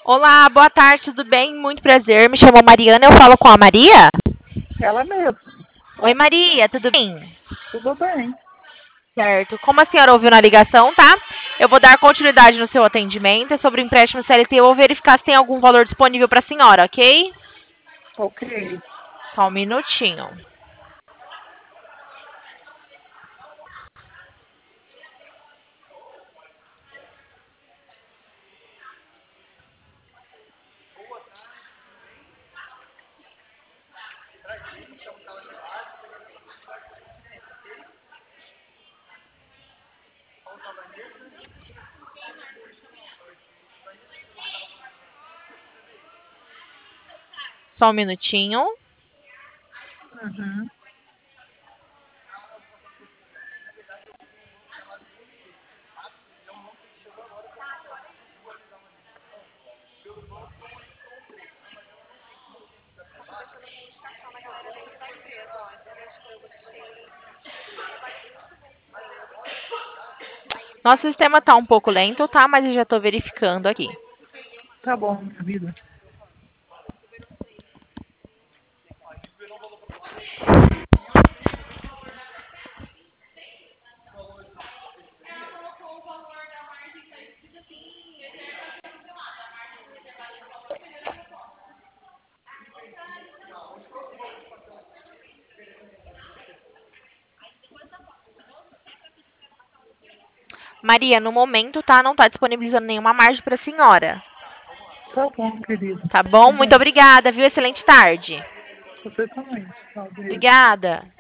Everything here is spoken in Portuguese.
Olá, boa tarde, tudo bem? Muito prazer. Me chamo Mariana, eu falo com a Maria? Ela mesma. Oi, Maria, tudo bem? Tudo bem. Certo. Como a senhora ouviu na ligação, tá? Eu vou dar continuidade no seu atendimento. É sobre o empréstimo CLT. Eu vou verificar se tem algum valor disponível para a senhora, ok? Ok. Só um minutinho. Só um minutinho. Uhum. Nosso sistema tá um pouco lento, tá? Mas eu já tô verificando aqui. Tá bom, minha vida. Maria, no momento, tá? Não tá disponibilizando nenhuma margem para a senhora. Tá bom, querido. Tá bom? Muito Obrigada. obrigada, viu? Excelente tarde. Você também. Tchau, beijo. Obrigada.